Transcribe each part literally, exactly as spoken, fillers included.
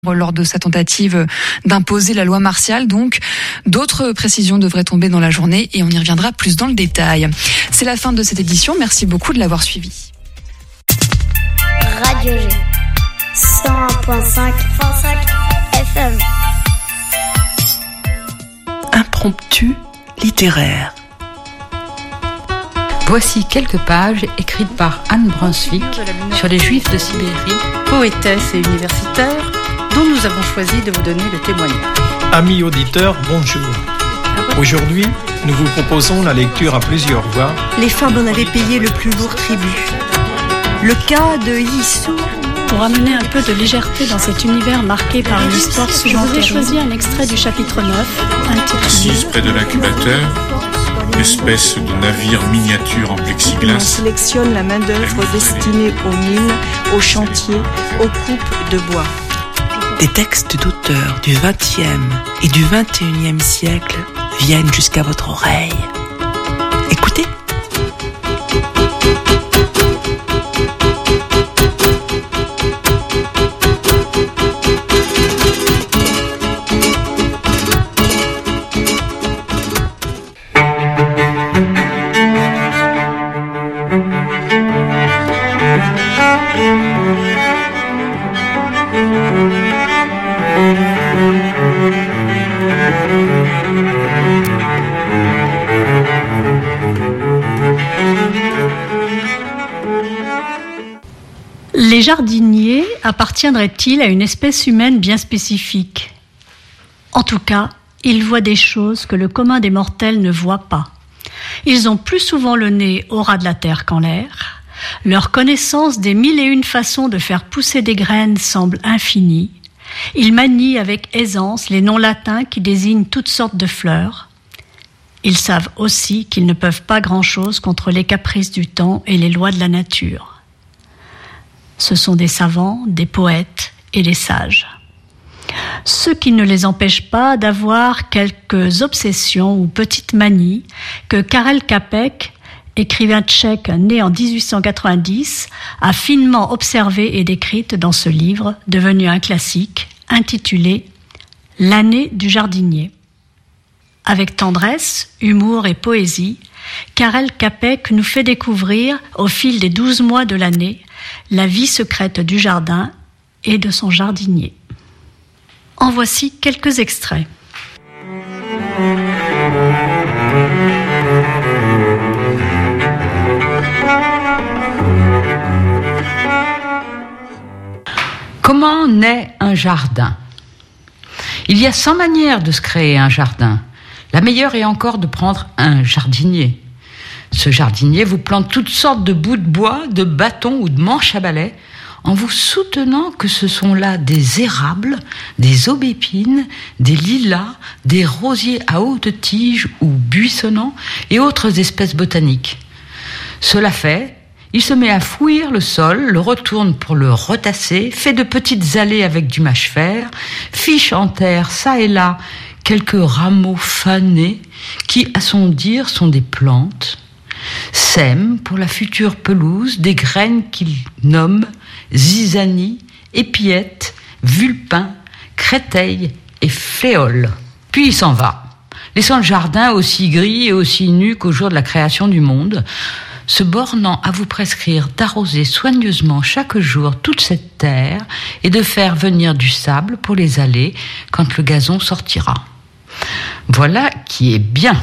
lors de sa tentative d'imposer la loi martiale. Donc, d'autres précisions devraient tomber dans la journée et on y reviendra plus dans le détail. C'est la fin de cette édition. Merci beaucoup de l'avoir suivi. Radio G, cent un virgule cinq F M. Impromptu littéraire. Voici quelques pages écrites par Anne Brunswick sur les Juifs de Sibérie, poétesse et universitaire, dont nous avons choisi de vous donner le témoignage. Amis auditeurs, bonjour. Aujourd'hui, nous vous proposons la lecture à plusieurs voix. Les femmes en avaient payé le plus lourd tribut. Le cas de Yissou. Pour amener un peu de légèreté dans cet univers marqué par une histoire souvent terrible, je vous ai choisi un extrait du chapitre neuf, intitulé Assise près de l'incubateur, espèce de navire miniature en plexiglas. On sélectionne la main-d'œuvre destinée aux mines, aux chantiers, aux coupes de bois. Des textes d'auteurs du vingtième et du vingt et unième siècle viennent jusqu'à votre oreille. Écoutez. Les jardiniers appartiendraient-ils à une espèce humaine bien spécifique ? En tout cas, ils voient des choses que le commun des mortels ne voit pas. Ils ont plus souvent le nez au ras de la terre qu'en l'air. Leur connaissance des mille et une façons de faire pousser des graines semble infinie. Ils manient avec aisance les noms latins qui désignent toutes sortes de fleurs. Ils savent aussi qu'ils ne peuvent pas grand-chose contre les caprices du temps et les lois de la nature. Ce sont des savants, des poètes et des sages. Ce qui ne les empêche pas d'avoir quelques obsessions ou petites manies que Karel Čapek, écrivain tchèque né en dix-huit cent quatre-vingt-dix, a finement observées et décrites dans ce livre, devenu un classique, intitulé « L'année du jardinier ». Avec tendresse, humour et poésie, Karel Čapek nous fait découvrir, au fil des douze mois de l'année, la vie secrète du jardin et de son jardinier. En voici quelques extraits. Comment naît un jardin ? Il y a cent manières de se créer un jardin. La meilleure est encore de prendre un jardinier. Ce jardinier vous plante toutes sortes de bouts de bois, de bâtons ou de manches à balai en vous soutenant que ce sont là des érables, des aubépines, des lilas, des rosiers à haute tige ou buissonnants et autres espèces botaniques. Cela fait, il se met à fouiller le sol, le retourne pour le retasser, fait de petites allées avec du mâche-fer, fiche en terre ça et là quelques rameaux fanés qui, à son dire, sont des plantes, sème pour la future pelouse des graines qu'il nomme zizanie, épiette, vulpin, créteil et fléole. Puis il s'en va, laissant le jardin aussi gris et aussi nu qu'au jour de la création du monde, se bornant à vous prescrire d'arroser soigneusement chaque jour toute cette terre et de faire venir du sable pour les allées quand le gazon sortira. Voilà qui est bien.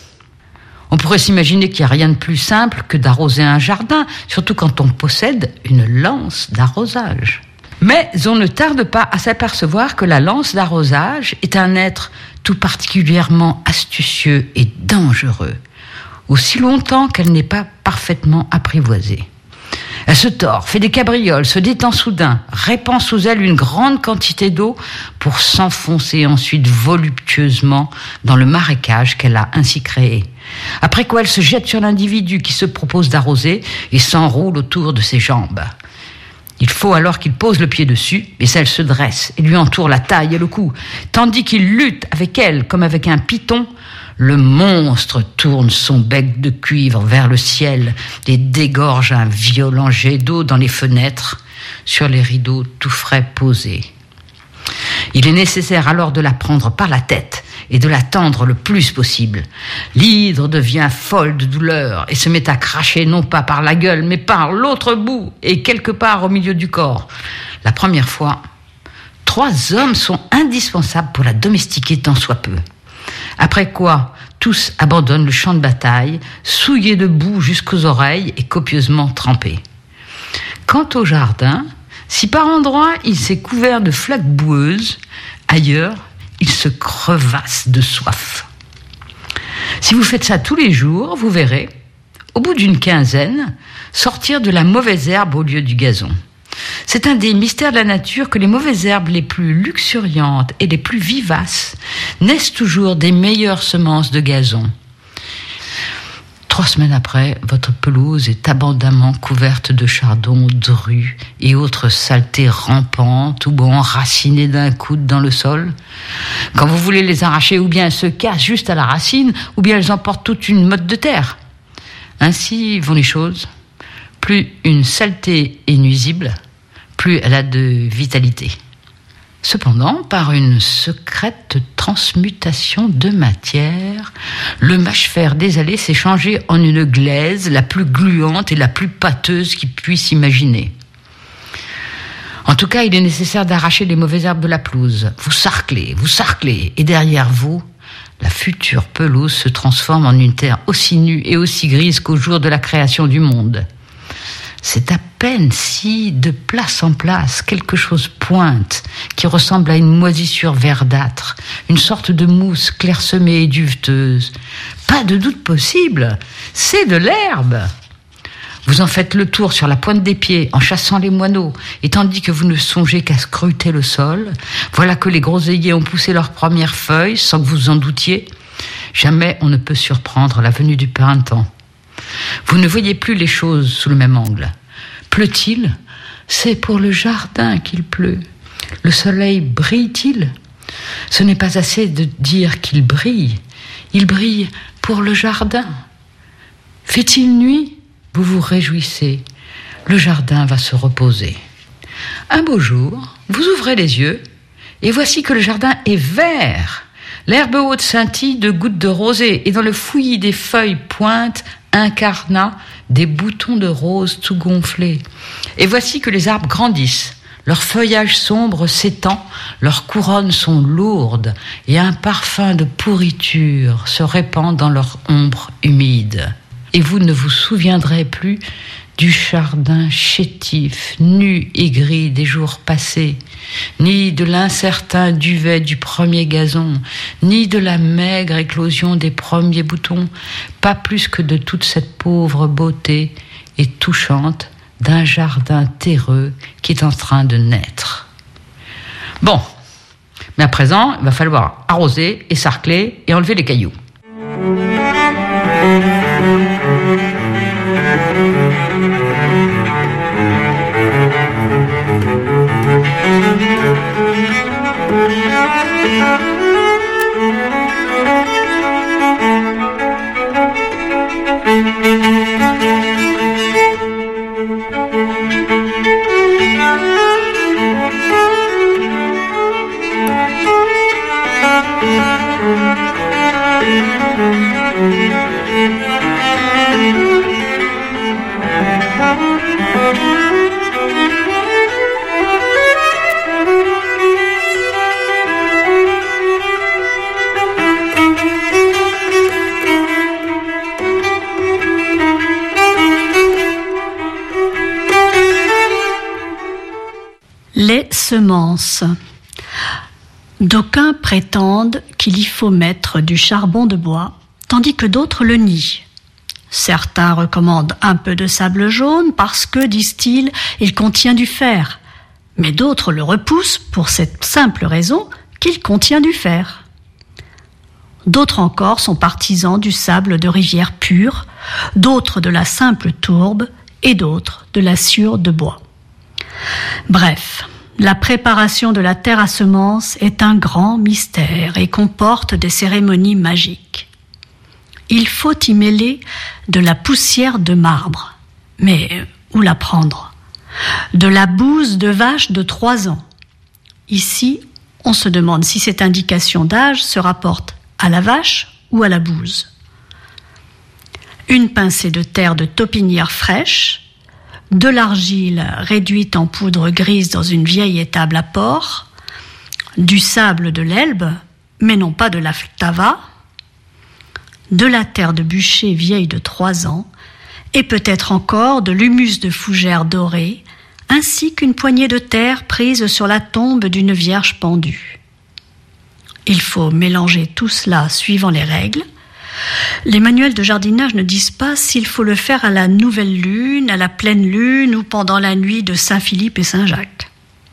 On pourrait s'imaginer qu'il n'y a rien de plus simple que d'arroser un jardin, surtout quand on possède une lance d'arrosage. Mais on ne tarde pas à s'apercevoir que la lance d'arrosage est un être tout particulièrement astucieux et dangereux, aussi longtemps qu'elle n'est pas parfaitement apprivoisée. Elle se tord, fait des cabrioles, se détend soudain, répand sous elle une grande quantité d'eau pour s'enfoncer ensuite voluptueusement dans le marécage qu'elle a ainsi créé. Après quoi elle se jette sur l'individu qui se propose d'arroser et s'enroule autour de ses jambes. Il faut alors qu'il pose le pied dessus, et celle se dresse et lui entoure la taille et le cou, tandis qu'il lutte avec elle comme avec un python. Le monstre tourne son bec de cuivre vers le ciel et dégorge un violent jet d'eau dans les fenêtres, sur les rideaux tout frais posés. Il est nécessaire alors de la prendre par la tête et de la tendre le plus possible. L'hydre devient folle de douleur et se met à cracher non pas par la gueule, mais par l'autre bout et quelque part au milieu du corps. La première fois, trois hommes sont indispensables pour la domestiquer tant soit peu. Après quoi, tous abandonnent le champ de bataille, souillés de boue jusqu'aux oreilles et copieusement trempés. Quant au jardin, si par endroits il s'est couvert de flaques boueuses, ailleurs il se crevasse de soif. Si vous faites ça tous les jours, vous verrez, au bout d'une quinzaine, sortir de la mauvaise herbe au lieu du gazon. C'est un des mystères de la nature que les mauvaises herbes les plus luxuriantes et les plus vivaces naissent toujours des meilleures semences de gazon. Trois semaines après, votre pelouse est abondamment couverte de chardons, de rues et autres saletés rampantes ou enracinées d'un coude dans le sol. Quand vous voulez les arracher, ou bien elles se cassent juste à la racine, ou bien elles emportent toute une motte de terre. Ainsi vont les choses. Plus une saleté est nuisible, plus elle a de vitalité. Cependant, par une secrète transmutation de matière, le mâche-fer des allées s'est changé en une glaise la plus gluante et la plus pâteuse qu'il puisse imaginer. En tout cas, il est nécessaire d'arracher les mauvaises herbes de la pelouse. Vous sarclez, vous sarclez, et derrière vous, la future pelouse se transforme en une terre aussi nue et aussi grise qu'au jour de la création du monde. C'est à peine si, de place en place, quelque chose pointe, qui ressemble à une moisissure verdâtre, une sorte de mousse clairsemée et duveteuse. Pas de doute possible, c'est de l'herbe. Vous en faites le tour sur la pointe des pieds, en chassant les moineaux, et tandis que vous ne songez qu'à scruter le sol, voilà que les groseilliers ont poussé leurs premières feuilles, sans que vous en doutiez. Jamais on ne peut surprendre la venue du printemps. Vous ne voyez plus les choses sous le même angle. Pleut-il ? C'est pour le jardin qu'il pleut. Le soleil brille-t-il ? Ce n'est pas assez de dire qu'il brille. Il brille pour le jardin. Fait-il nuit ? Vous vous réjouissez. Le jardin va se reposer. Un beau jour, vous ouvrez les yeux et voici que le jardin est vert. L'herbe haute scintille de gouttes de rosée et dans le fouillis des feuilles pointe incarna des boutons de rose tout gonflés. Et voici que les arbres grandissent. Leur feuillage sombre s'étend, leurs couronnes sont lourdes et un parfum de pourriture se répand dans leur ombre humide. Et vous ne vous souviendrez plus du jardin chétif, nu et gris des jours passés, ni de l'incertain duvet du premier gazon, ni de la maigre éclosion des premiers boutons, pas plus que de toute cette pauvre beauté et touchante d'un jardin terreux qui est en train de naître. Bon, mais à présent, il va falloir arroser et sarcler et enlever les cailloux. Les semences. D'aucuns prétendent qu'il y faut mettre du charbon de bois, tandis que d'autres le nient. Certains recommandent un peu de sable jaune parce que, disent-ils, il contient du fer. Mais d'autres le repoussent pour cette simple raison qu'il contient du fer. D'autres encore sont partisans du sable de rivière pure, d'autres de la simple tourbe et d'autres de la sciure de bois. Bref, la préparation de la terre à semences est un grand mystère et comporte des cérémonies magiques. Il faut y mêler de la poussière de marbre. Mais où la prendre ? De la bouse de vache de trois ans. Ici, On se demande si cette indication d'âge se rapporte à la vache ou à la bouse. Une pincée de terre de taupinière fraîche, de l'argile réduite en poudre grise dans une vieille étable à porc, du sable de l'Elbe, mais non pas de la Vltava, de la terre de bûcher vieille de trois ans, et peut-être encore de l'humus de fougère dorée, ainsi qu'une poignée de terre prise sur la tombe d'une vierge pendue. Il faut mélanger tout cela suivant les règles. Les manuels de jardinage ne disent pas s'il faut le faire à la nouvelle lune, à la pleine lune ou pendant la nuit de Saint-Philippe et Saint-Jacques.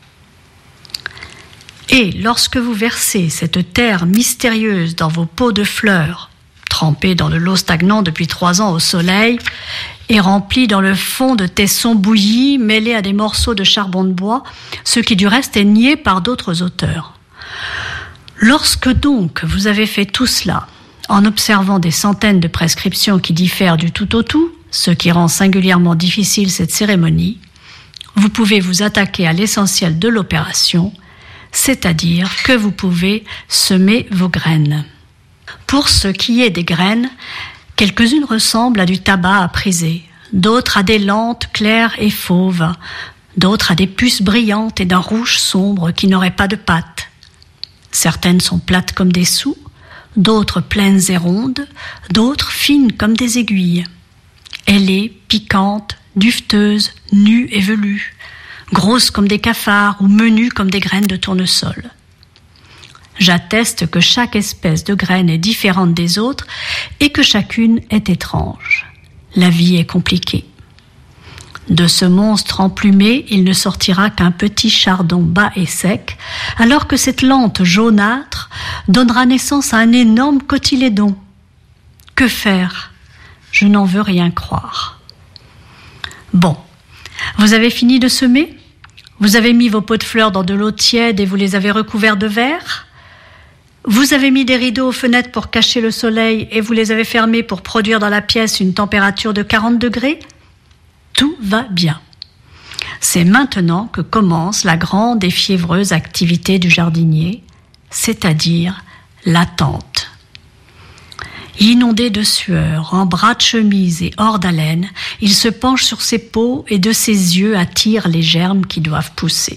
Et lorsque vous versez cette terre mystérieuse dans vos pots de fleurs, trempés dans de l'eau stagnante depuis trois ans au soleil, et remplis dans le fond de tessons bouillis mêlés à des morceaux de charbon de bois, ce qui du reste est nié par d'autres auteurs. Lorsque donc vous avez fait tout cela, en observant des centaines de prescriptions qui diffèrent du tout au tout, ce qui rend singulièrement difficile cette cérémonie, vous pouvez vous attaquer à l'essentiel de l'opération, c'est-à-dire que vous pouvez semer vos graines. Pour ce qui est des graines, quelques-unes ressemblent à du tabac à priser, d'autres à des lentes claires et fauves, d'autres à des puces brillantes et d'un rouge sombre qui n'auraient pas de pâte. Certaines sont plates comme des sous, d'autres pleines et rondes, d'autres fines comme des aiguilles. Ailées, piquantes, duveteuses, nues et velues, grosses comme des cafards ou menues comme des graines de tournesol. J'atteste que chaque espèce de graine est différente des autres et que chacune est étrange. La vie est compliquée. De ce monstre emplumé, il ne sortira qu'un petit chardon bas et sec, alors que cette lente jaunâtre donnera naissance à un énorme cotylédon. Que faire ? Je n'en veux rien croire. Bon, vous avez fini de semer ? Vous avez mis vos pots de fleurs dans de l'eau tiède et vous les avez recouverts de verre ? Vous avez mis des rideaux aux fenêtres pour cacher le soleil et vous les avez fermés pour produire dans la pièce une température de quarante degrés ? Tout va bien. C'est maintenant que commence la grande et fiévreuse activité du jardinier, c'est-à-dire l'attente. Inondé de sueur, en bras de chemise et hors d'haleine, il se penche sur ses peaux et de ses yeux attire les germes qui doivent pousser.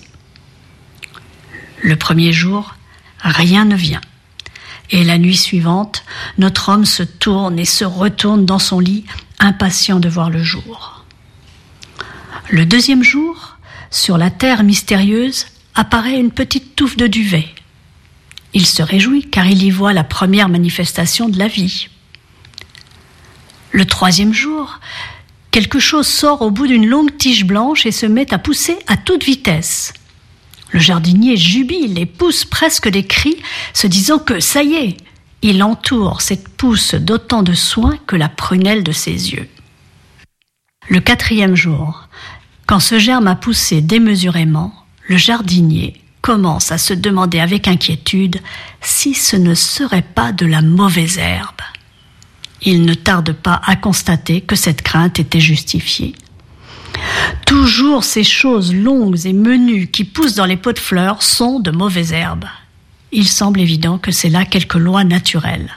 Le premier jour, rien ne vient. Et la nuit suivante, notre homme se tourne et se retourne dans son lit, impatient de voir le jour. Le deuxième jour, sur la terre mystérieuse, apparaît une petite touffe de duvet. Il se réjouit car il y voit la première manifestation de la vie. Le troisième jour, quelque chose sort au bout d'une longue tige blanche et se met à pousser à toute vitesse. Le jardinier jubile et pousse presque des cris, se disant que ça y est, il entoure cette pousse d'autant de soin que la prunelle de ses yeux. Le quatrième jour, quand ce germe a poussé démesurément, le jardinier commence à se demander avec inquiétude si ce ne serait pas de la mauvaise herbe. Il ne tarde pas à constater que cette crainte était justifiée. Toujours ces choses longues et menues qui poussent dans les pots de fleurs sont de mauvaises herbes. Il semble évident que c'est là quelque loi naturelle.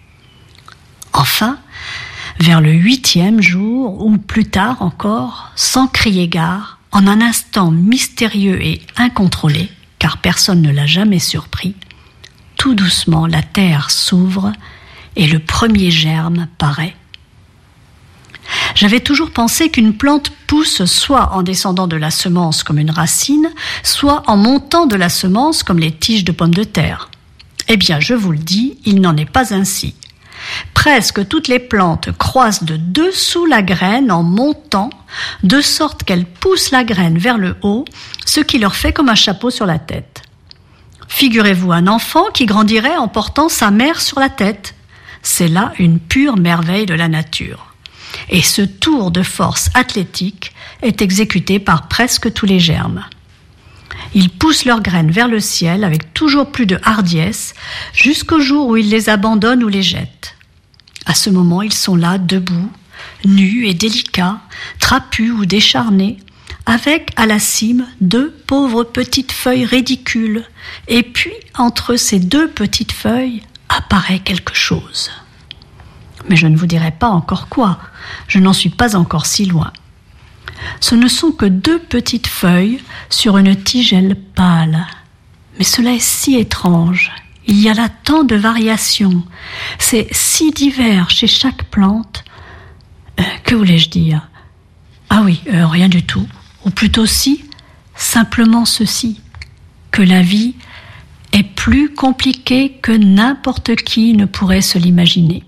Enfin, vers le huitième jour, ou plus tard encore, sans crier gare, en un instant mystérieux et incontrôlé, car personne ne l'a jamais surpris, tout doucement la terre s'ouvre et le premier germe paraît. J'avais toujours pensé qu'une plante pousse soit en descendant de la semence comme une racine, soit en montant de la semence comme les tiges de pommes de terre. Eh bien, je vous le dis, il n'en est pas ainsi. Presque toutes les plantes croissent de dessous la graine en montant, de sorte qu'elles poussent la graine vers le haut, ce qui leur fait comme un chapeau sur la tête. Figurez-vous un enfant qui grandirait en portant sa mère sur la tête. C'est là une pure merveille de la nature. Et ce tour de force athlétique est exécuté par presque tous les germes. Ils poussent leurs graines vers le ciel avec toujours plus de hardiesse jusqu'au jour où ils les abandonnent ou les jettent. À ce moment, ils sont là, debout, nus et délicats, trapus ou décharnés, avec à la cime deux pauvres petites feuilles ridicules. Et puis, entre ces deux petites feuilles, apparaît quelque chose. Mais je ne vous dirai pas encore quoi, je n'en suis pas encore si loin. Ce ne sont que deux petites feuilles sur une tigelle pâle. Mais cela est si étrange. Il y a là tant de variations. C'est si divers chez chaque plante. Euh, que voulais-je dire ? Ah oui, euh, rien du tout. Ou plutôt si, simplement ceci, que la vie est plus compliquée que n'importe qui ne pourrait se l'imaginer.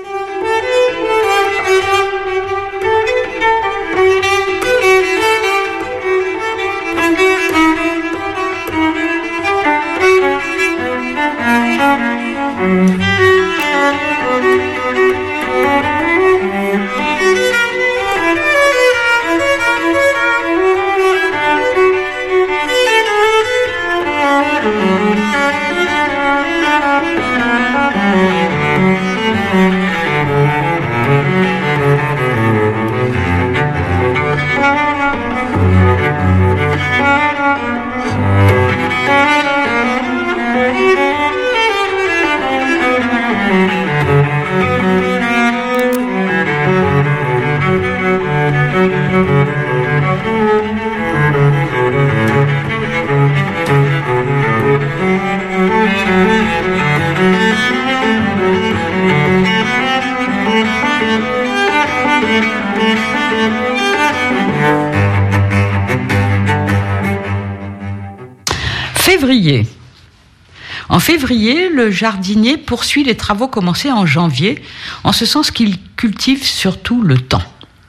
Février. En février, le jardinier poursuit les travaux commencés en janvier, en ce sens qu'il cultive surtout le temps.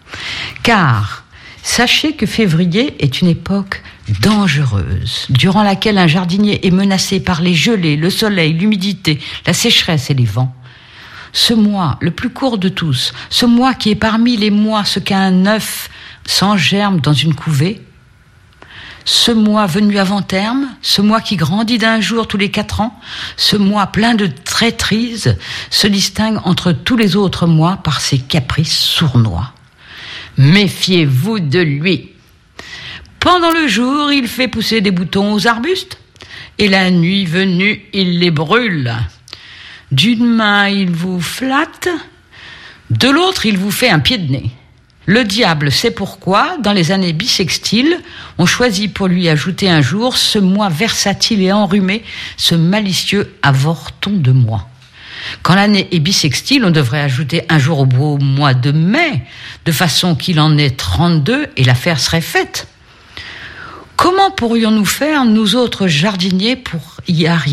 Car sachez que février est une époque dangereuse, durant laquelle un jardinier est menacé par les gelées, le soleil, l'humidité, la sécheresse et les vents. Ce mois, le plus court de tous, ce mois qui est parmi les mois ce qu'un œuf sans germe dans une couvée, ce mois venu avant terme, ce mois qui grandit d'un jour tous les quatre ans, ce mois plein de traîtrise, se distingue entre tous les autres mois par ses caprices sournois. Méfiez-vous de lui. Pendant le jour, il fait pousser des boutons aux arbustes, et la nuit venue, il les brûle. D'une main, il vous flatte, de l'autre, il vous fait un pied de nez. Le diable sait pourquoi, dans les années bissextiles, on choisit pour lui ajouter un jour ce mois versatile et enrhumé, ce malicieux avorton de mois. Quand l'année est bissextile, on devrait ajouter un jour au beau mois de mai, de façon qu'il en ait trente-deux et l'affaire serait faite. Comment pourrions-nous faire, nous autres jardiniers, pour y arriver ?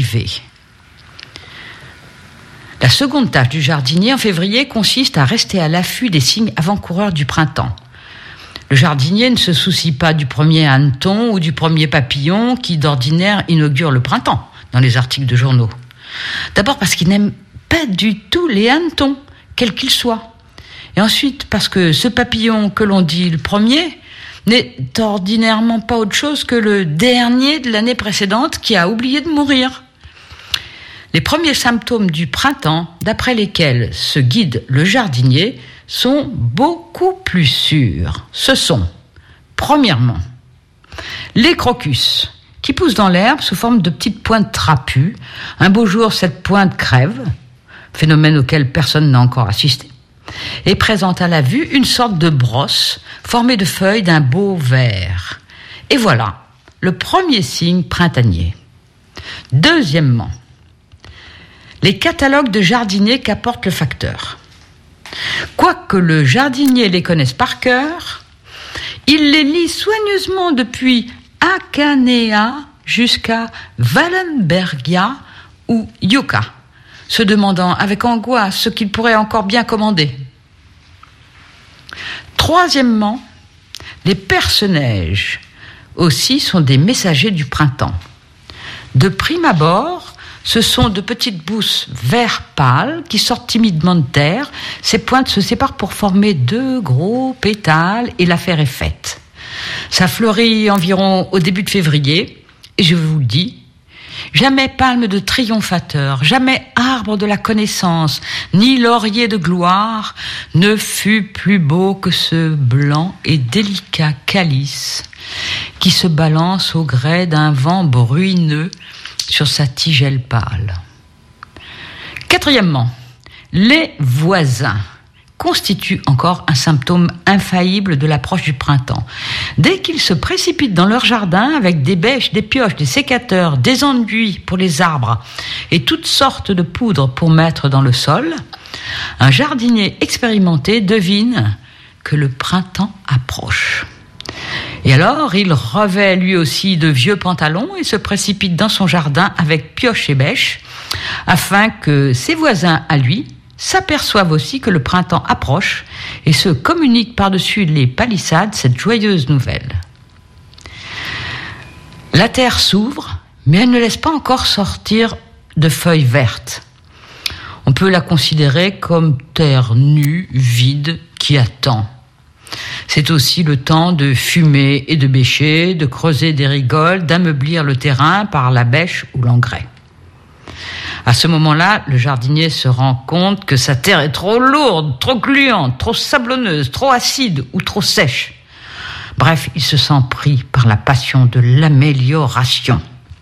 La seconde tâche du jardinier en février consiste à rester à l'affût des signes avant-coureurs du printemps. Le jardinier ne se soucie pas du premier hanneton ou du premier papillon qui d'ordinaire inaugure le printemps dans les articles de journaux. D'abord parce qu'il n'aime pas du tout les hannetons, quels qu'ils soient. Et ensuite parce que ce papillon que l'on dit le premier n'est ordinairement pas autre chose que le dernier de l'année précédente qui a oublié de mourir. Les premiers symptômes du printemps, d'après lesquels se guide le jardinier, sont beaucoup plus sûrs. Ce sont, premièrement, les crocus, qui poussent dans l'herbe sous forme de petites pointes trapues. Un beau jour, cette pointe crève, phénomène auquel personne n'a encore assisté, et présente à la vue une sorte de brosse formée de feuilles d'un beau vert. Et voilà, le premier signe printanier. Deuxièmement, les catalogues de jardiniers qu'apporte le facteur. Quoique le jardinier les connaisse par cœur, il les lit soigneusement depuis Akanea jusqu'à Wallenbergia ou Yucca, se demandant avec angoisse ce qu'il pourrait encore bien commander. Troisièmement, les perce-neige aussi sont des messagers du printemps. De prime abord, ce sont de petites bousses vert pâle qui sortent timidement de terre. Ces pointes se séparent pour former deux gros pétales et l'affaire est faite. Ça fleurit environ au début de février et je vous le dis, Jamais palme de triomphateur, jamais arbre de la connaissance, ni laurier de gloire ne fut plus beau que ce blanc et délicat calice qui se balance au gré d'un vent bruineux sur sa tigelle pâle. Quatrièmement, les voisins constituent encore un symptôme infaillible de l'approche du printemps. Dès qu'ils se précipitent dans leur jardin avec des bêches, des pioches, des sécateurs, des enduits pour les arbres et toutes sortes de poudres pour mettre dans le sol, un jardinier expérimenté devine que le printemps approche. Et alors, il revêt lui aussi de vieux pantalons et se précipite dans son jardin avec pioche et bêche, afin que ses voisins à lui s'aperçoivent aussi que le printemps approche et se communiquent par-dessus les palissades cette joyeuse nouvelle. La terre s'ouvre, mais elle ne laisse pas encore sortir de feuilles vertes. On peut la considérer comme terre nue, vide, qui attend. C'est aussi le temps de fumer et de bêcher, de creuser des rigoles, d'ameublir le terrain par la bêche ou l'engrais. À ce moment-là, le jardinier se rend compte que sa terre est trop lourde, trop gluante, trop sablonneuse, trop acide ou trop sèche. Bref, il se sent pris par la passion de l'amélioration.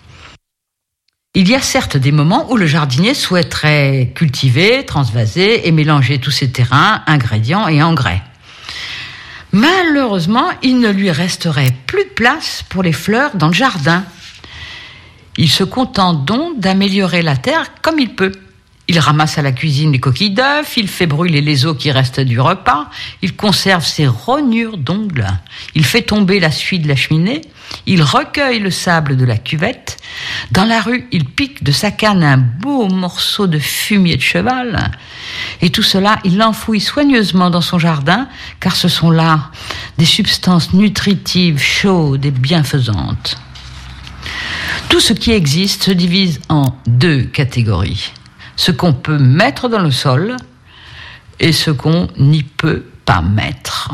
Il y a certes des moments où le jardinier souhaiterait cultiver, transvaser et mélanger tous ses terrains, ingrédients et engrais. Malheureusement, il ne lui resterait plus de place pour les fleurs dans le jardin. Il se contente donc d'améliorer la terre comme il peut. Il ramasse à la cuisine les coquilles d'œufs, il fait brûler les os qui restent du repas, il conserve ses rognures d'ongles, il fait tomber la suie de la cheminée, il recueille le sable de la cuvette. Dans la rue, il pique de sa canne un beau morceau de fumier de cheval. Et tout cela, il l'enfouit soigneusement dans son jardin, car ce sont là des substances nutritives, chaudes et bienfaisantes. Tout ce qui existe se divise en deux catégories. Ce qu'on peut mettre dans le sol et ce qu'on n'y peut pas mettre.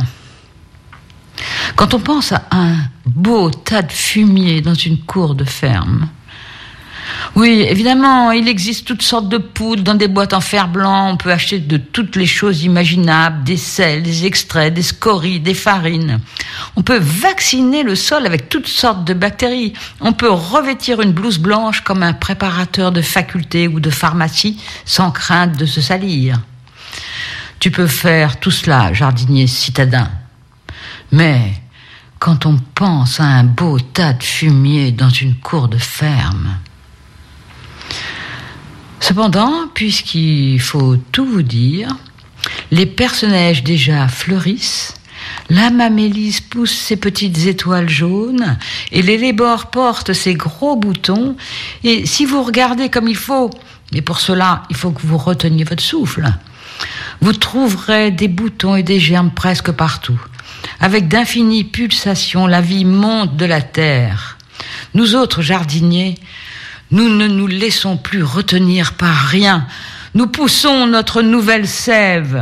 Quand on pense à un beau tas de fumier dans une cour de ferme, oui, évidemment, il existe toutes sortes de poudres dans des boîtes en fer blanc. On peut acheter de toutes les choses imaginables, des sels, des extraits, des scories, des farines. On peut vacciner le sol avec toutes sortes de bactéries. On peut revêtir une blouse blanche comme un préparateur de faculté ou de pharmacie sans crainte de se salir. Tu peux faire tout cela, jardinier citadin. Mais quand on pense à un beau tas de fumier dans une cour de ferme... Cependant, puisqu'il faut tout vous dire, les personnages déjà fleurissent, la mamélise pousse ses petites étoiles jaunes et l'élébore porte ses gros boutons. Et si vous regardez comme il faut, et pour cela, il faut que vous reteniez votre souffle, vous trouverez des boutons et des germes presque partout. Avec d'infinies pulsations, la vie monte de la terre. Nous autres jardiniers, nous ne nous laissons plus retenir par rien. Nous poussons notre nouvelle sève.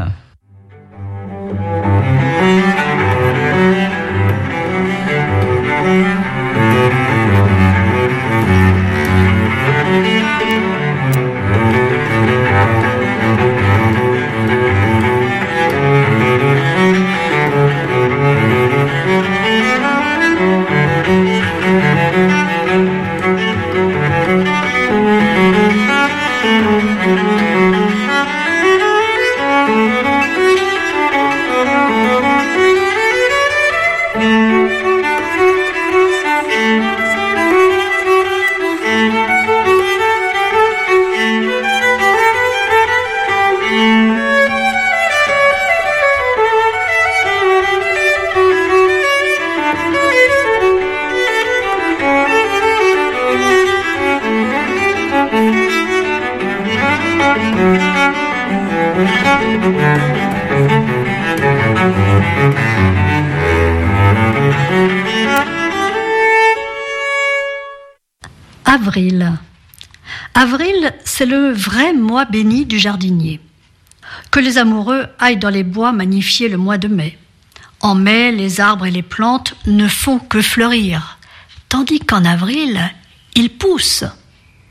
Avril. Avril, c'est le vrai mois béni du jardinier. Que les amoureux aillent dans les bois magnifier le mois de mai. En mai, les arbres et les plantes ne font que fleurir, tandis qu'en avril, ils poussent.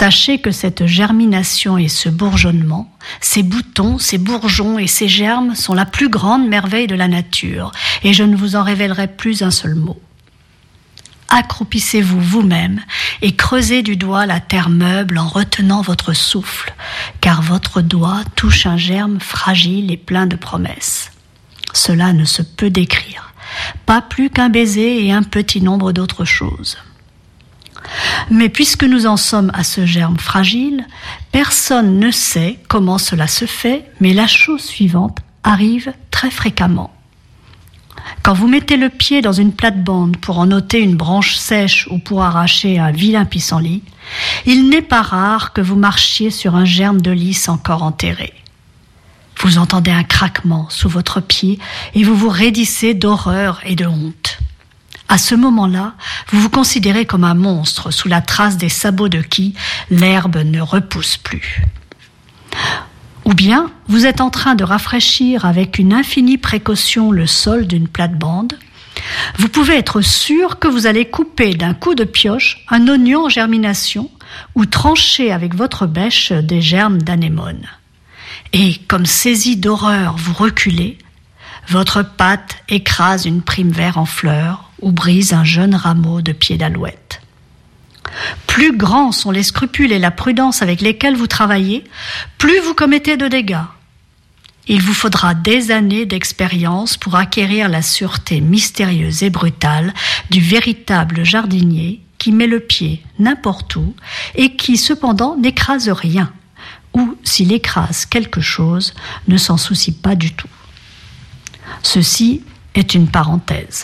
Sachez que cette germination et ce bourgeonnement, ces boutons, ces bourgeons et ces germes sont la plus grande merveille de la nature, et je ne vous en révélerai plus un seul mot. Accroupissez-vous vous-même et creusez du doigt la terre meuble en retenant votre souffle, car votre doigt touche un germe fragile et plein de promesses. Cela ne se peut décrire, pas plus qu'un baiser et un petit nombre d'autres choses. Mais puisque nous en sommes à ce germe fragile, personne ne sait comment cela se fait, mais la chose suivante arrive très fréquemment. Quand vous mettez le pied dans une plate-bande pour en ôter une branche sèche ou pour arracher un vilain pissenlit, il n'est pas rare que vous marchiez sur un germe de lys encore enterré. Vous entendez un craquement sous votre pied et vous vous raidissez d'horreur et de honte. À ce moment-là, vous vous considérez comme un monstre sous la trace des sabots de qui l'herbe ne repousse plus. Ou bien, vous êtes en train de rafraîchir avec une infinie précaution le sol d'une plate-bande. Vous pouvez être sûr que vous allez couper d'un coup de pioche un oignon en germination ou trancher avec votre bêche des germes d'anémone. Et, comme saisi d'horreur, vous reculez, votre patte écrase une prime vert en fleurs ou brise un jeune rameau de pied d'alouette. Plus grands sont les scrupules et la prudence avec lesquels vous travaillez, plus vous commettez de dégâts. Il vous faudra des années d'expérience pour acquérir la sûreté mystérieuse et brutale du véritable jardinier qui met le pied n'importe où et qui cependant n'écrase rien, ou s'il écrase quelque chose, ne s'en soucie pas du tout. Ceci est une parenthèse.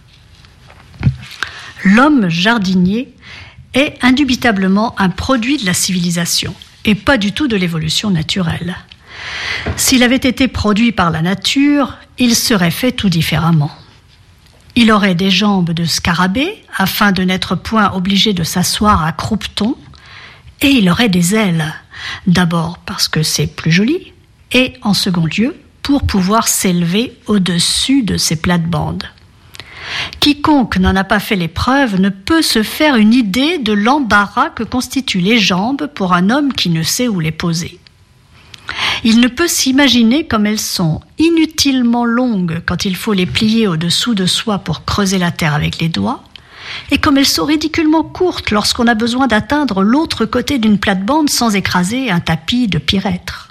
L'homme jardinier est indubitablement un produit de la civilisation et pas du tout de l'évolution naturelle. S'il avait été produit par la nature, il serait fait tout différemment. Il aurait des jambes de scarabée afin de n'être point obligé de s'asseoir à croupeton, et il aurait des ailes, d'abord parce que c'est plus joli, et en second lieu pour pouvoir s'élever au-dessus de ces plates-bandes. Quiconque n'en a pas fait l'épreuve ne peut se faire une idée de l'embarras que constituent les jambes pour un homme qui ne sait où les poser. Il ne peut s'imaginer comme elles sont inutilement longues quand il faut les plier au-dessous de soi pour creuser la terre avec les doigts, et comme elles sont ridiculement courtes lorsqu'on a besoin d'atteindre l'autre côté d'une plate-bande sans écraser un tapis de pyrètre.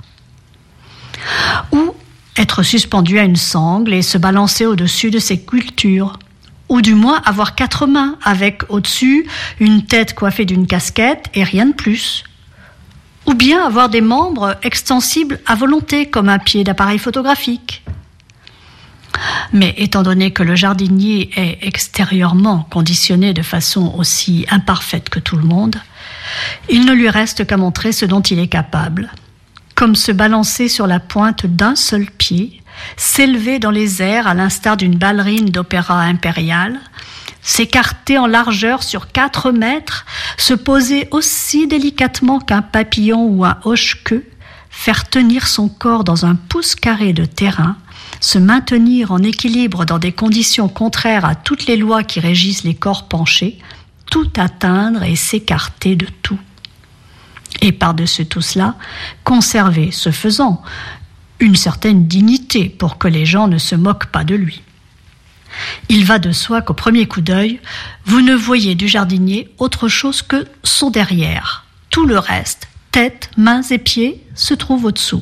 Ou être suspendu à une sangle et se balancer au-dessus de ses cultures, ou du moins avoir quatre mains avec au-dessus une tête coiffée d'une casquette et rien de plus. Ou bien avoir des membres extensibles à volonté comme un pied d'appareil photographique. Mais étant donné que le jardinier est extérieurement conditionné de façon aussi imparfaite que tout le monde, il ne lui reste qu'à montrer ce dont il est capable, comme se balancer sur la pointe d'un seul pied, s'élever dans les airs à l'instar d'une ballerine d'opéra impérial, s'écarter en largeur sur quatre mètres, se poser aussi délicatement qu'un papillon ou un hoche-queue, faire tenir son corps dans un pouce carré de terrain, se maintenir en équilibre dans des conditions contraires à toutes les lois qui régissent les corps penchés, tout atteindre et s'écarter de tout. Et par-dessus tout cela, conserver, ce faisant, une certaine dignité pour que les gens ne se moquent pas de lui. Il va de soi qu'au premier coup d'œil, vous ne voyez du jardinier autre chose que son derrière. Tout le reste, tête, mains et pieds, se trouve au-dessous.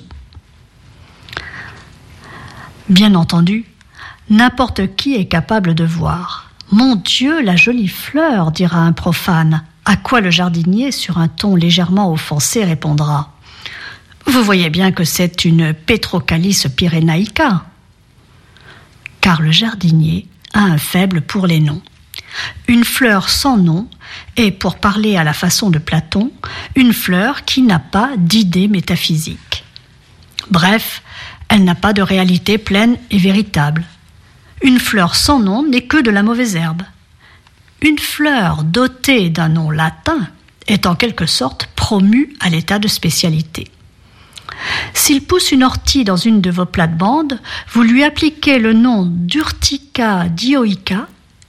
Bien entendu, n'importe qui est capable de voir. « Mon Dieu, la jolie fleur !» dira un profane, à quoi le jardinier, sur un ton légèrement offensé, répondra « Vous voyez bien que c'est une Petrocalis pyrénaïca !» Car le jardinier a un faible pour les noms. Une fleur sans nom est, pour parler à la façon de Platon, une fleur qui n'a pas d'idée métaphysique. Bref, elle n'a pas de réalité pleine et véritable. Une fleur sans nom n'est que de la mauvaise herbe. Une fleur dotée d'un nom latin est en quelque sorte promue à l'état de spécialité. S'il pousse une ortie dans une de vos plates-bandes, vous lui appliquez le nom d'Urtica dioica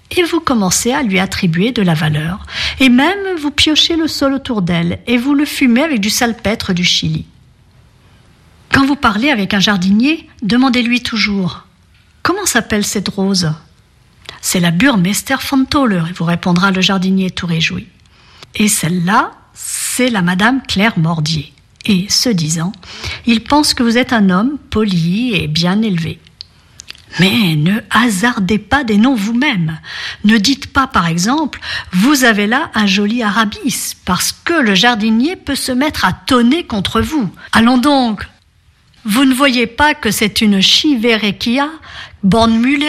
et vous commencez à lui attribuer de la valeur. Et même vous piochez le sol autour d'elle et vous le fumez avec du salpêtre du Chili. Quand vous parlez avec un jardinier, demandez-lui toujours « Comment s'appelle cette rose ?» « C'est la Burmester von Thaler », vous répondra le jardinier tout réjoui. Et celle-là, c'est la Madame Claire Mordier. Et ce disant, il pense que vous êtes un homme poli et bien élevé. Mais ne hasardez pas des noms vous-même. Ne dites pas, par exemple, « Vous avez là un joli arabis », parce que le jardinier peut se mettre à tonner contre vous. Allons donc. Vous ne voyez pas que c'est une Chiverechia Bornmülleri ?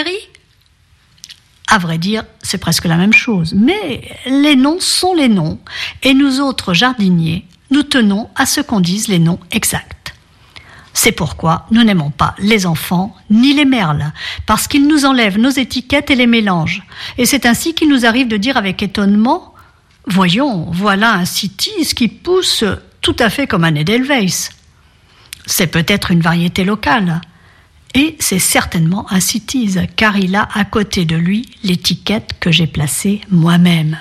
À vrai dire, c'est presque la même chose. Mais les noms sont les noms, et nous autres jardiniers, nous tenons à ce qu'on dise les noms exacts. C'est pourquoi nous n'aimons pas les enfants ni les merles, parce qu'ils nous enlèvent nos étiquettes et les mélangent. Et c'est ainsi qu'il nous arrive de dire avec étonnement « Voyons, voilà un cytis qui pousse tout à fait comme un Edelweiss. » C'est peut-être une variété locale. Et c'est certainement un cytis, car il a à côté de lui l'étiquette que j'ai placée moi-même.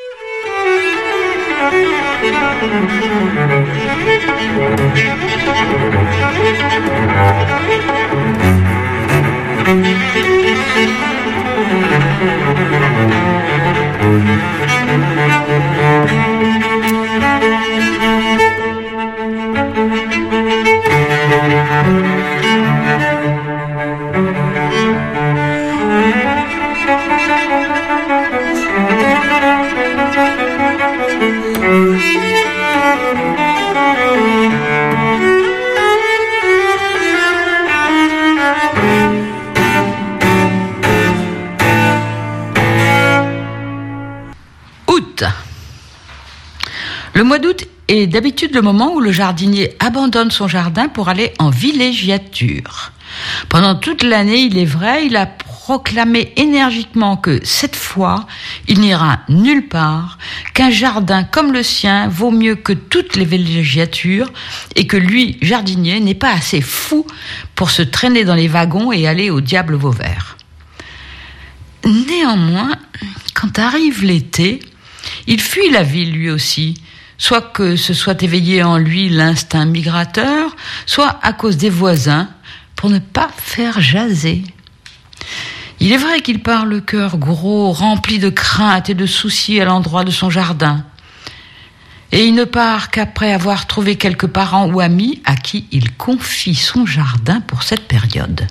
Le mois d'août est d'habitude le moment où le jardinier abandonne son jardin pour aller en villégiature. Pendant toute l'année, il est vrai, il a proclamé énergiquement que cette fois, il n'ira nulle part, qu'un jardin comme le sien vaut mieux que toutes les villégiatures et que lui, jardinier, n'est pas assez fou pour se traîner dans les wagons et aller au diable Vauvert. Néanmoins, quand arrive l'été, il fuit la ville lui aussi, soit que ce soit éveillé en lui l'instinct migrateur, soit à cause des voisins, pour ne pas faire jaser. Il est vrai qu'il part le cœur gros, rempli de craintes et de soucis à l'endroit de son jardin. Et il ne part qu'après avoir trouvé quelques parents ou amis à qui il confie son jardin pour cette période.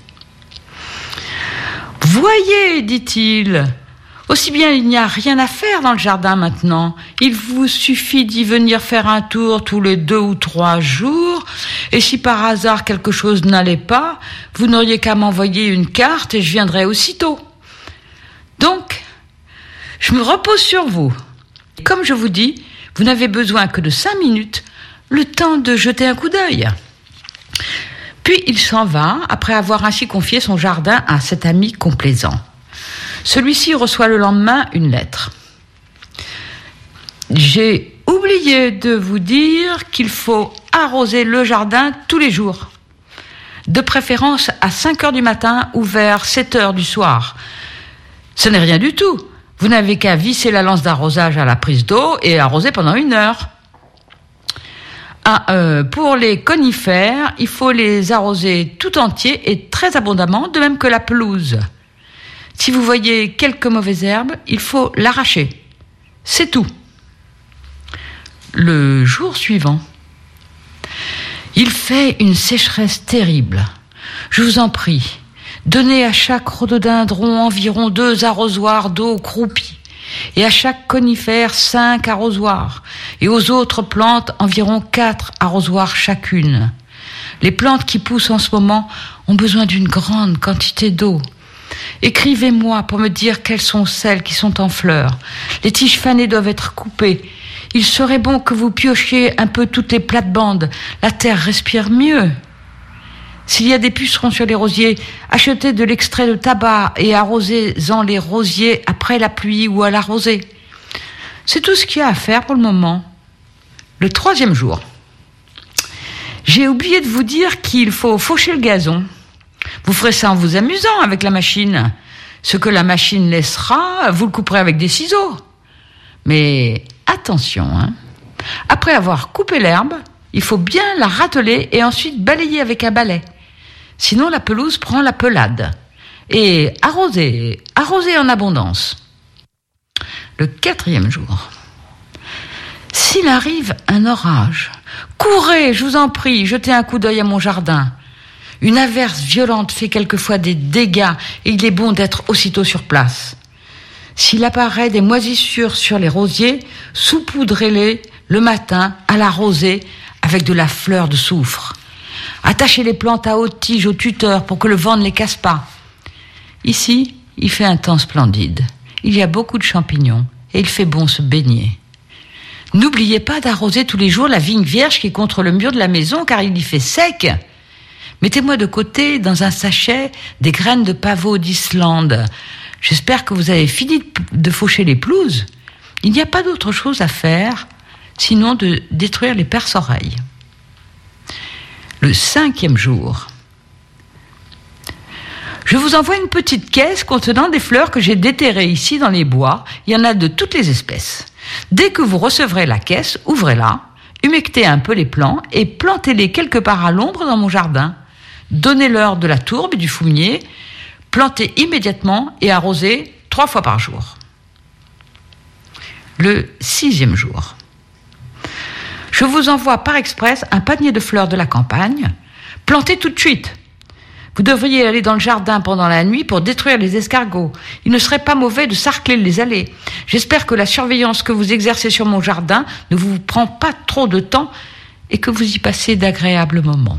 « Voyez, dit-il, aussi bien il n'y a rien à faire dans le jardin maintenant. Il vous suffit d'y venir faire un tour tous les deux ou trois jours, et si par hasard quelque chose n'allait pas, vous n'auriez qu'à m'envoyer une carte et je viendrai aussitôt. Donc, je me repose sur vous. Comme je vous dis, vous n'avez besoin que de cinq minutes, le temps de jeter un coup d'œil. » Puis il s'en va, après avoir ainsi confié son jardin à cet ami complaisant. Celui-ci reçoit le lendemain une lettre. « J'ai oublié de vous dire qu'il faut arroser le jardin tous les jours, de préférence à cinq heures du matin ou vers sept heures du soir. Ce n'est rien du tout. Vous n'avez qu'à visser la lance d'arrosage à la prise d'eau et arroser pendant une heure. Ah, euh, pour les conifères, il faut les arroser tout entiers et très abondamment, de même que la pelouse. Si vous voyez quelques mauvaises herbes, il faut l'arracher. C'est tout. » Le jour suivant, il fait une sécheresse terrible. Je vous en prie, donnez à chaque rhododendron environ deux arrosoirs d'eau croupie, et à chaque conifère cinq arrosoirs, et aux autres plantes environ quatre arrosoirs chacune. Les plantes qui poussent en ce moment ont besoin d'une grande quantité d'eau. Écrivez-moi pour me dire quelles sont celles qui sont en fleurs. Les tiges fanées doivent être coupées. Il serait bon que vous piochiez un peu toutes les plates-bandes. La terre respire mieux. S'il y a des pucerons sur les rosiers, achetez de l'extrait de tabac et arrosez-en les rosiers après la pluie ou à la rosée. C'est tout ce qu'il y a à faire pour le moment. Le troisième jour, j'ai oublié de vous dire qu'il faut faucher le gazon. Vous ferez ça en vous amusant avec la machine. Ce que la machine laissera, vous le couperez avec des ciseaux. Mais attention, hein. Après avoir coupé l'herbe, il faut bien la râteler et ensuite balayer avec un balai. Sinon, la pelouse prend la pelade. Et arroser, arroser en abondance. Le quatrième jour. S'il arrive un orage, courez, je vous en prie, jetez un coup d'œil à mon jardin. Une averse violente fait quelquefois des dégâts et il est bon d'être aussitôt sur place. S'il apparaît des moisissures sur les rosiers, saupoudrez-les le matin à la rosée avec de la fleur de soufre. Attachez les plantes à haute tige au tuteur pour que le vent ne les casse pas. Ici, il fait un temps splendide. Il y a beaucoup de champignons et il fait bon se baigner. N'oubliez pas d'arroser tous les jours la vigne vierge qui est contre le mur de la maison car il y fait sec. Mettez-moi de côté dans un sachet des graines de pavot d'Islande. J'espère que vous avez fini de faucher les pelouses. Il n'y a pas d'autre chose à faire sinon de détruire les perce-oreilles. Le cinquième jour. Je vous envoie une petite caisse contenant des fleurs que j'ai déterrées ici dans les bois. Il y en a de toutes les espèces. Dès que vous recevrez la caisse, ouvrez-la, humectez un peu les plants et plantez-les quelque part à l'ombre dans mon jardin. Donnez-leur de la tourbe et du fumier, plantez immédiatement et arrosez trois fois par jour. Le sixième jour. Je vous envoie par express un panier de fleurs de la campagne, plantez tout de suite. Vous devriez aller dans le jardin pendant la nuit pour détruire les escargots. Il ne serait pas mauvais de sarcler les allées. J'espère que la surveillance que vous exercez sur mon jardin ne vous prend pas trop de temps et que vous y passez d'agréables moments.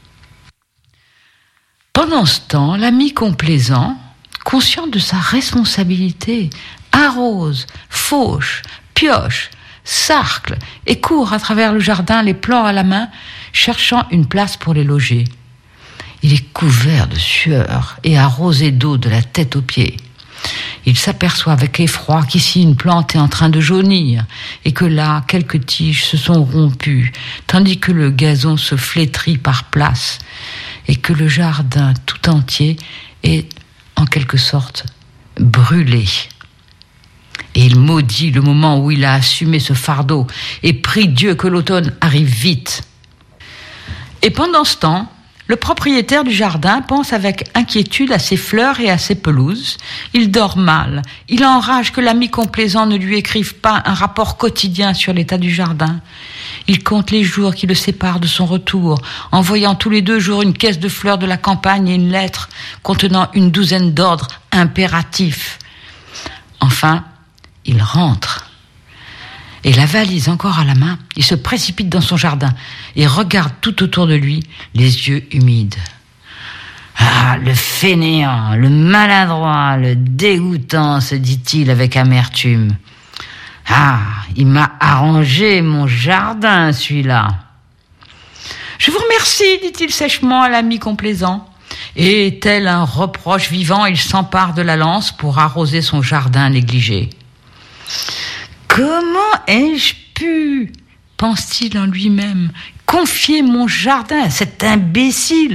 Pendant ce temps, l'ami complaisant, conscient de sa responsabilité, arrose, fauche, pioche, sarcle et court à travers le jardin, les plants à la main, cherchant une place pour les loger. Il est couvert de sueur et arrosé d'eau de la tête aux pieds. Il s'aperçoit avec effroi qu'ici une plante est en train de jaunir et que là, quelques tiges se sont rompues, tandis que le gazon se flétrit par places et que le jardin tout entier est, en quelque sorte, brûlé. Et il maudit le moment où il a assumé ce fardeau et prie Dieu que l'automne arrive vite. Et pendant ce temps, le propriétaire du jardin pense avec inquiétude à ses fleurs et à ses pelouses. Il dort mal. Il enrage que l'ami complaisant ne lui écrive pas un rapport quotidien sur l'état du jardin. Il compte les jours qui le séparent de son retour, envoyant tous les deux jours une caisse de fleurs de la campagne et une lettre contenant une douzaine d'ordres impératifs. Enfin, il rentre. Et la valise encore à la main, il se précipite dans son jardin et regarde tout autour de lui, les yeux humides. Ah, le fainéant, le maladroit, le dégoûtant, se dit-il avec amertume. Ah, il m'a arrangé mon jardin, celui-là. Je vous remercie, dit-il sèchement à l'ami complaisant. Et tel un reproche vivant, il s'empare de la lance pour arroser son jardin négligé. Comment ai-je pu, pense-t-il en lui-même, confier mon jardin à cet imbécile ?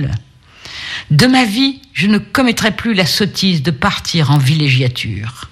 De ma vie, je ne commettrai plus la sottise de partir en villégiature.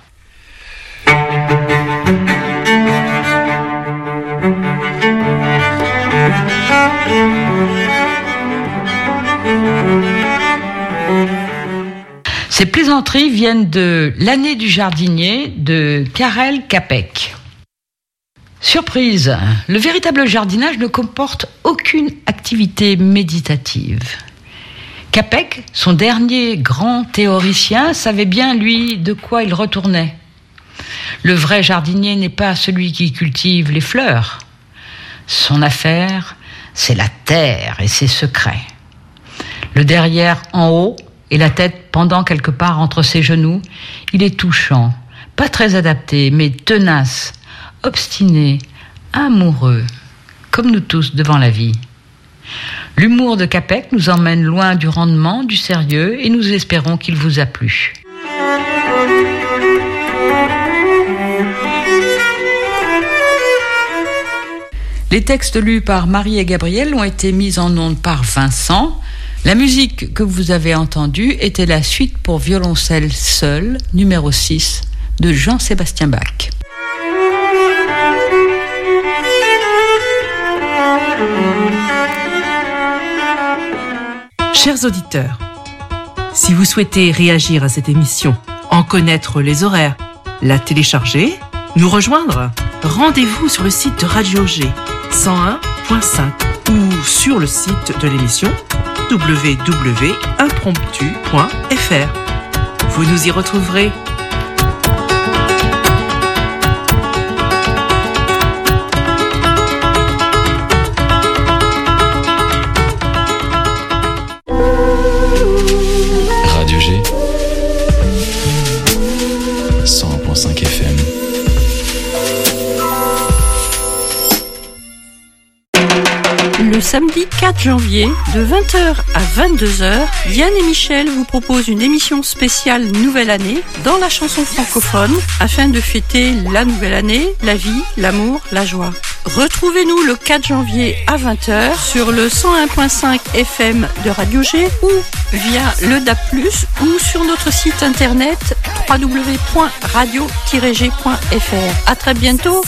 Ces plaisanteries viennent de L'année du jardinier de Karel Čapek. Surprise, le véritable jardinage ne comporte aucune activité méditative. Čapek, son dernier grand théoricien, savait bien, lui, de quoi il retournait. Le vrai jardinier n'est pas celui qui cultive les fleurs. Son affaire, c'est la terre et ses secrets. Le derrière en haut et la tête pendant quelque part entre ses genoux, il est touchant, pas très adapté, mais tenace, obstiné, amoureux, comme nous tous devant la vie. L'humour de Čapek nous emmène loin du rendement, du sérieux, et nous espérons qu'il vous a plu. Les textes lus par Marie et Gabriel ont été mis en ondes par Vincent. La musique que vous avez entendue était la suite pour violoncelle seul, numéro six, de Jean-Sébastien Bach. Chers auditeurs, si vous souhaitez réagir à cette émission, en connaître les horaires, la télécharger, nous rejoindre, rendez-vous sur le site de Radio G cent un point cinq ou sur le site de l'émission w w w point impromptu point f r. Vous nous y retrouverez. Radio G cent un point cinq F M. Le samedi quatre janvier, de vingt heures à vingt-deux heures, Diane et Michel vous proposent une émission spéciale Nouvelle Année dans la chanson francophone afin de fêter la nouvelle année, la vie, l'amour, la joie. Retrouvez-nous le quatre janvier à vingt heures sur le cent un point cinq F M de Radio G ou via le D A B plus, ou sur notre site internet w w w point radio tiret g point f r. À très bientôt.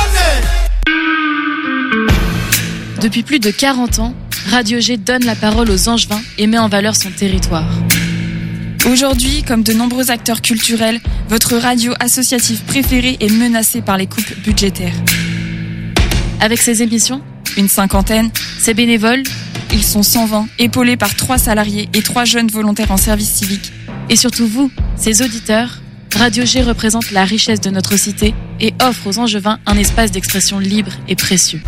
Depuis plus de quarante ans, Radio G donne la parole aux Angevins et met en valeur son territoire. Aujourd'hui, comme de nombreux acteurs culturels, votre radio associative préférée est menacée par les coupes budgétaires. Avec ses émissions, une cinquantaine, ses bénévoles, ils sont cent vingt, épaulés par trois salariés et trois jeunes volontaires en service civique. Et surtout vous, ses auditeurs, Radio G représente la richesse de notre cité et offre aux Angevins un espace d'expression libre et précieux.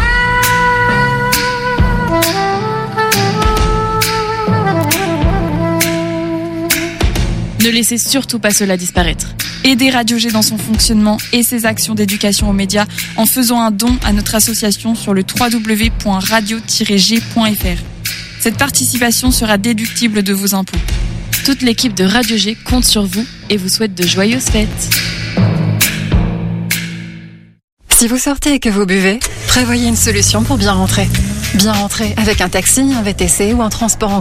Ne laissez surtout pas cela disparaître. Aidez Radio G dans son fonctionnement et ses actions d'éducation aux médias en faisant un don à notre association sur le w w w point radio tiret g point f r. Cette participation sera déductible de vos impôts. Toute l'équipe de Radio G compte sur vous et vous souhaite de joyeuses fêtes. Si vous sortez et que vous buvez, prévoyez une solution pour bien rentrer. Bien rentrer avec un taxi, un V T C ou un transport en